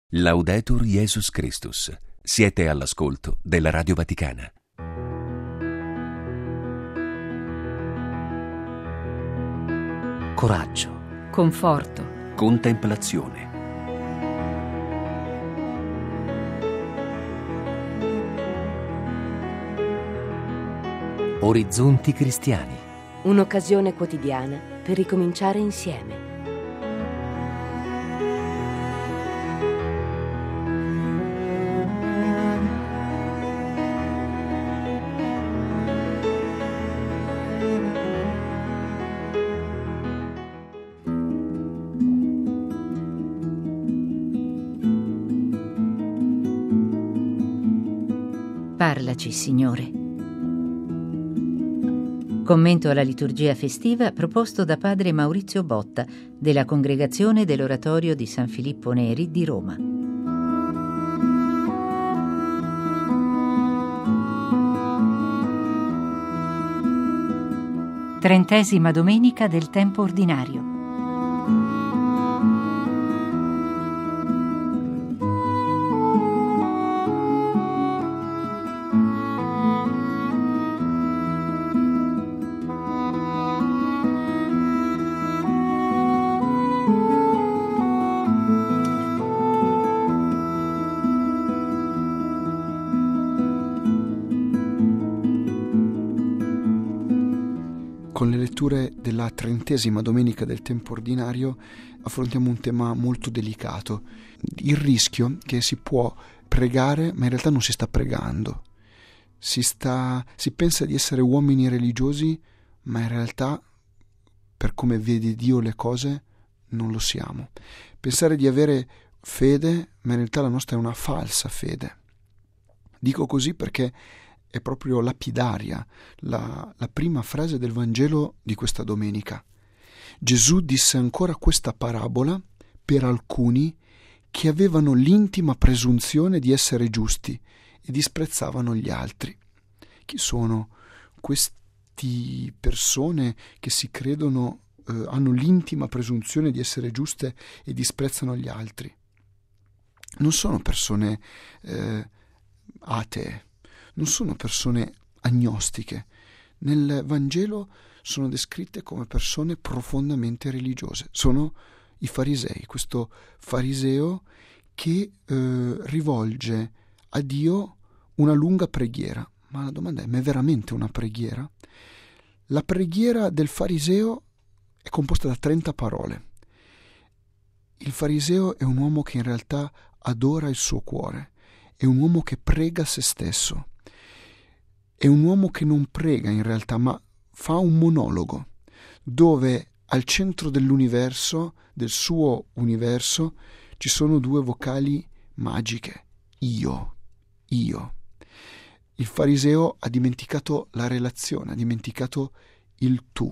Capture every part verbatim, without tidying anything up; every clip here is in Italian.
Laudetur Jesus Christus. Siete all'ascolto della Radio Vaticana. Coraggio, conforto, Contemplazione. orizzonti cristiani. Un'occasione quotidiana per ricominciare insieme. Parlaci, Signore. Commento alla liturgia festiva proposto da padre Maurizio Botta della Congregazione dell'Oratorio di San Filippo Neri di Roma. Trentesima domenica del tempo ordinario. Con le letture della trentesima domenica del tempo ordinario affrontiamo un tema molto delicato, il rischio che si può pregare ma in realtà non si sta pregando. Si, sta, si pensa di essere uomini religiosi ma in realtà, per come vede Dio le cose, non lo siamo. Pensare di avere fede ma in realtà la nostra è una falsa fede. Dico così perché è proprio lapidaria la, la prima frase del Vangelo di questa domenica. Gesù disse ancora questa parabola per alcuni che avevano l'intima presunzione di essere giusti e disprezzavano gli altri. Chi sono queste persone che si credono, eh, hanno l'intima presunzione di essere giuste e disprezzano gli altri? Non sono persone eh, atee, non sono persone agnostiche. Nel Vangelo sono descritte come persone profondamente religiose. Sono i farisei, questo fariseo che eh, rivolge a Dio una lunga preghiera. Ma la domanda è, ma è veramente una preghiera? La preghiera del fariseo è composta da trenta parole. Il fariseo è un uomo che in realtà adora il suo cuore, è un uomo che prega se stesso. È un uomo che non prega in realtà, ma fa un monologo, dove al centro dell'universo, del suo universo, ci sono due vocali magiche. Io, io. Il fariseo ha dimenticato la relazione, ha dimenticato il tu.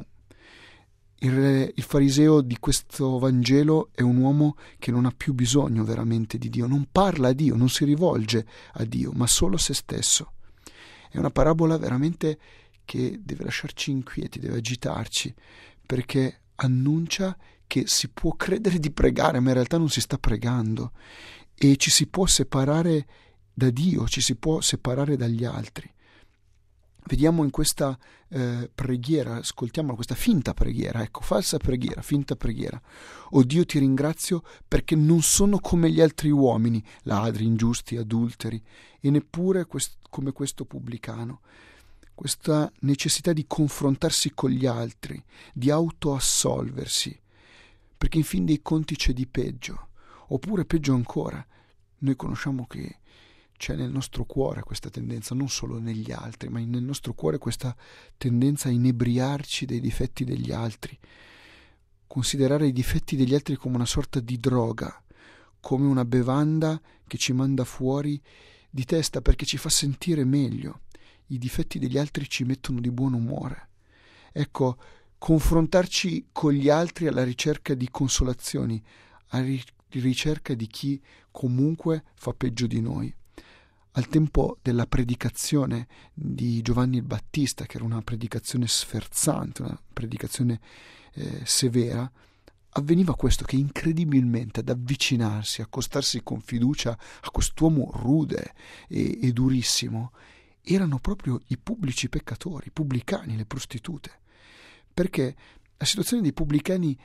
Il, il fariseo di questo Vangelo è un uomo che non ha più bisogno veramente di Dio, non parla a Dio, non si rivolge a Dio, ma solo a se stesso. È una parabola veramente che deve lasciarci inquieti, deve agitarci, perché annuncia che si può credere di pregare, ma in realtà non si sta pregando, e ci si può separare da Dio, ci si può separare dagli altri. Vediamo in questa eh, preghiera, ascoltiamo questa finta preghiera, ecco, falsa preghiera, finta preghiera. O Dio, ti ringrazio perché non sono come gli altri uomini, ladri, ingiusti, adulteri, e neppure quest- come questo pubblicano. Questa necessità di confrontarsi con gli altri, di autoassolversi, perché in fin dei conti c'è di peggio. Oppure peggio ancora, noi conosciamo che c'è nel nostro cuore questa tendenza, non solo negli altri, ma nel nostro cuore questa tendenza a inebriarci dei difetti degli altri, considerare i difetti degli altri come una sorta di droga, come una bevanda che ci manda fuori di testa perché ci fa sentire meglio. I difetti degli altri ci mettono di buon umore. Ecco, confrontarci con gli altri alla ricerca di consolazioni, alla ricerca di chi comunque fa peggio di noi. Al tempo della predicazione di Giovanni il Battista, che era una predicazione sferzante, una predicazione eh, severa, avveniva questo, che incredibilmente ad avvicinarsi, accostarsi con fiducia a quest'uomo rude e, e durissimo, erano proprio i pubblici peccatori, i pubblicani, le prostitute. Perché la situazione dei pubblicani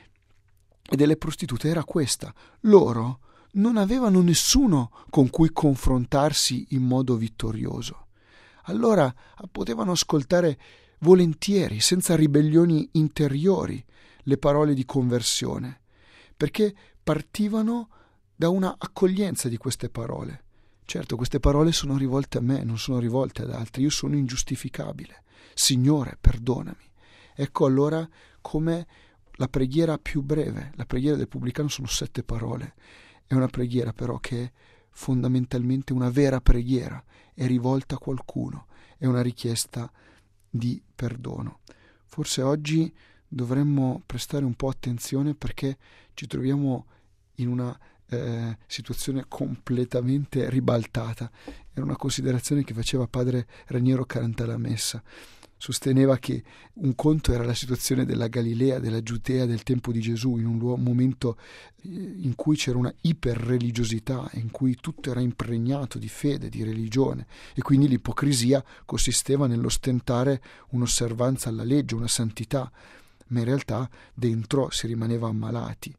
e delle prostitute era questa: loro non avevano nessuno con cui confrontarsi in modo vittorioso. Allora potevano ascoltare volentieri, senza ribellioni interiori, le parole di conversione, perché partivano da una accoglienza di queste parole. Certo, queste parole sono rivolte a me, non sono rivolte ad altri. Io sono ingiustificabile. Signore, perdonami. Ecco allora come la preghiera più breve, la preghiera del pubblicano, sono sette parole. È una preghiera però che è fondamentalmente una vera preghiera, è rivolta a qualcuno, è una richiesta di perdono. Forse oggi dovremmo prestare un po' attenzione, perché ci troviamo in una eh, situazione completamente ribaltata. Era una considerazione che faceva padre Raniero Cantalamessa. Sosteneva che un conto era la situazione della Galilea, della Giudea del tempo di Gesù, in un luogo, momento in cui c'era una iperreligiosità, in cui tutto era impregnato di fede, di religione, e quindi l'ipocrisia consisteva nell'ostentare un'osservanza alla legge, una santità, ma in realtà dentro si rimaneva ammalati.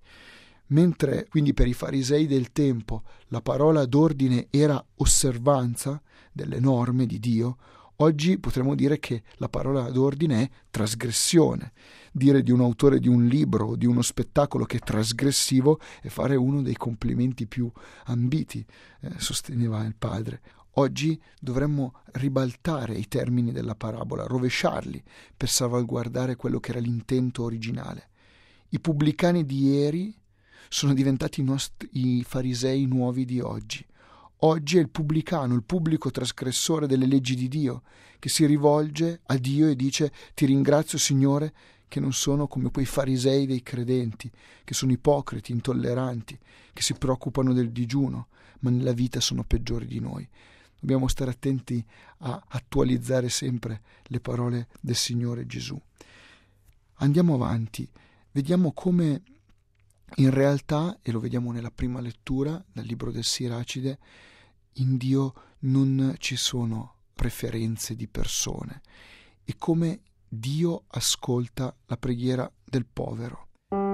Mentre quindi per i farisei del tempo la parola d'ordine era osservanza delle norme di Dio, oggi potremmo dire che la parola d'ordine è trasgressione. Dire di un autore di un libro o di uno spettacolo che è trasgressivo è fare uno dei complimenti più ambiti, eh, sosteneva il padre. Oggi dovremmo ribaltare i termini della parabola, rovesciarli per salvaguardare quello che era l'intento originale. I pubblicani di ieri sono diventati i, nostri, i farisei nuovi di oggi. Oggi è il pubblicano, il pubblico trasgressore delle leggi di Dio, che si rivolge a Dio e dice: ti ringrazio, Signore, che non sono come quei farisei dei credenti, che sono ipocriti, intolleranti, che si preoccupano del digiuno, ma nella vita sono peggiori di noi. Dobbiamo stare attenti a attualizzare sempre le parole del Signore Gesù. Andiamo avanti, vediamo come in realtà, e lo vediamo nella prima lettura dal libro del Siracide, in Dio non ci sono preferenze di persone, e come Dio ascolta la preghiera del povero.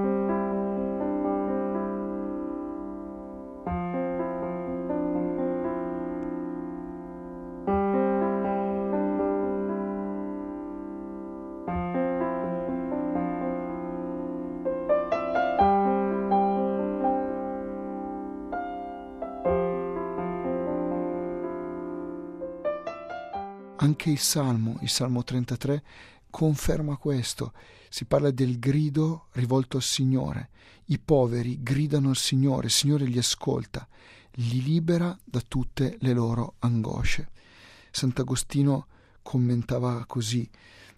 Anche il Salmo, il Salmo trentatré, conferma questo. Si parla del grido rivolto al Signore. I poveri gridano al Signore, il Signore li ascolta, li libera da tutte le loro angosce. Sant'Agostino commentava così: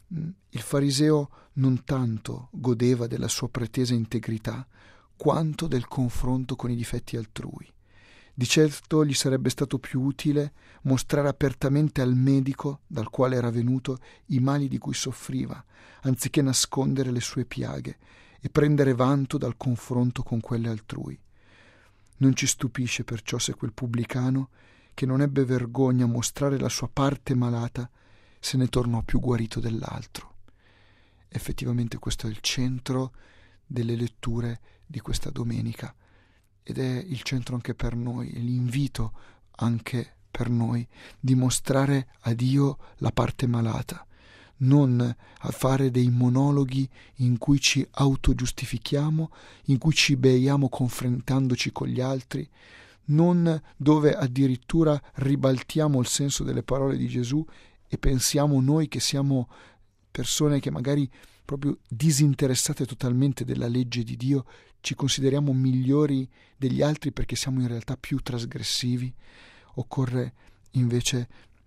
il fariseo non tanto godeva della sua pretesa integrità, quanto del confronto con i difetti altrui. Di certo gli sarebbe stato più utile mostrare apertamente al medico dal quale era venuto i mali di cui soffriva, anziché nascondere le sue piaghe e prendere vanto dal confronto con quelle altrui. Non ci stupisce perciò se quel pubblicano, che non ebbe vergogna a mostrare la sua parte malata, se ne tornò più guarito dell'altro. Effettivamente questo è il centro delle letture di questa domenica, ed è il centro anche per noi, l'invito anche per noi di mostrare a Dio la parte malata, non a fare dei monologhi in cui ci autogiustifichiamo, in cui ci beiamo confrontandoci con gli altri, non dove addirittura ribaltiamo il senso delle parole di Gesù e pensiamo noi che siamo persone che magari proprio disinteressate totalmente della legge di Dio, ci consideriamo migliori degli altri perché siamo in realtà più trasgressivi. Occorre invece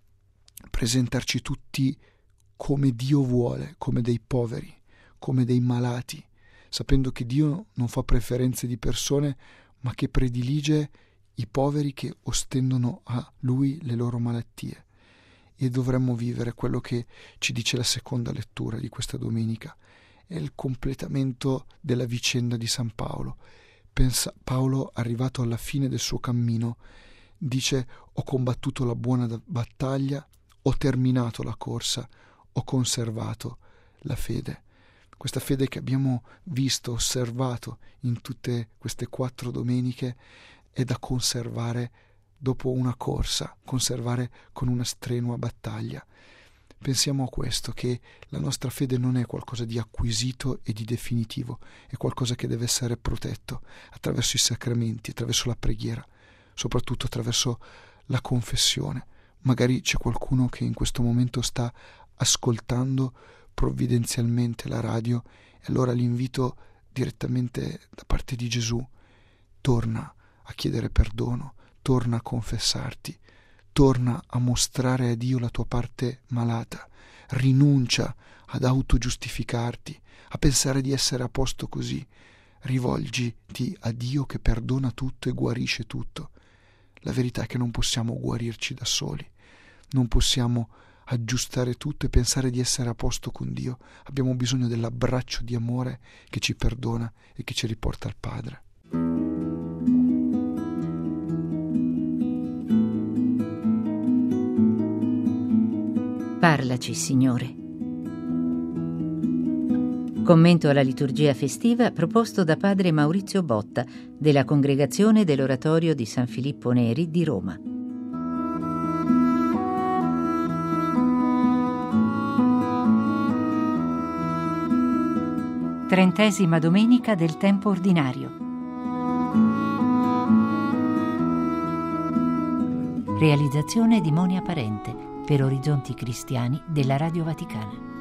presentarci tutti come Dio vuole, come dei poveri, come dei malati, sapendo che Dio non fa preferenze di persone, ma che predilige i poveri che ostendono a Lui le loro malattie. E dovremmo vivere quello che ci dice la seconda lettura di questa domenica: è il completamento della vicenda di San Paolo. Pensa, Paolo, arrivato alla fine del suo cammino, dice: ho combattuto la buona battaglia, ho terminato la corsa, ho conservato la fede. Questa fede che abbiamo visto, osservato in tutte queste quattro domeniche, è da conservare dopo una corsa, conservare con una strenua battaglia. Pensiamo a questo, che la nostra fede non è qualcosa di acquisito e di definitivo, è qualcosa che deve essere protetto attraverso i sacramenti, attraverso la preghiera, soprattutto attraverso la confessione. Magari c'è qualcuno che in questo momento sta ascoltando provvidenzialmente la radio, e allora l'invito direttamente da parte di Gesù: torna a chiedere perdono, torna a confessarti, torna a mostrare a Dio la tua parte malata, rinuncia ad autogiustificarti, a pensare di essere a posto così, rivolgiti a Dio che perdona tutto e guarisce tutto. La verità è che non possiamo guarirci da soli, non possiamo aggiustare tutto e pensare di essere a posto con Dio. Abbiamo bisogno dell'abbraccio di amore che ci perdona e che ci riporta al Padre. Parlaci, Signore. Commento alla liturgia festiva proposto da padre Maurizio Botta della Congregazione dell'Oratorio di San Filippo Neri di Roma. Trentesima domenica del tempo ordinario. Realizzazione di Monia Parente per Orizzonti Cristiani della Radio Vaticana.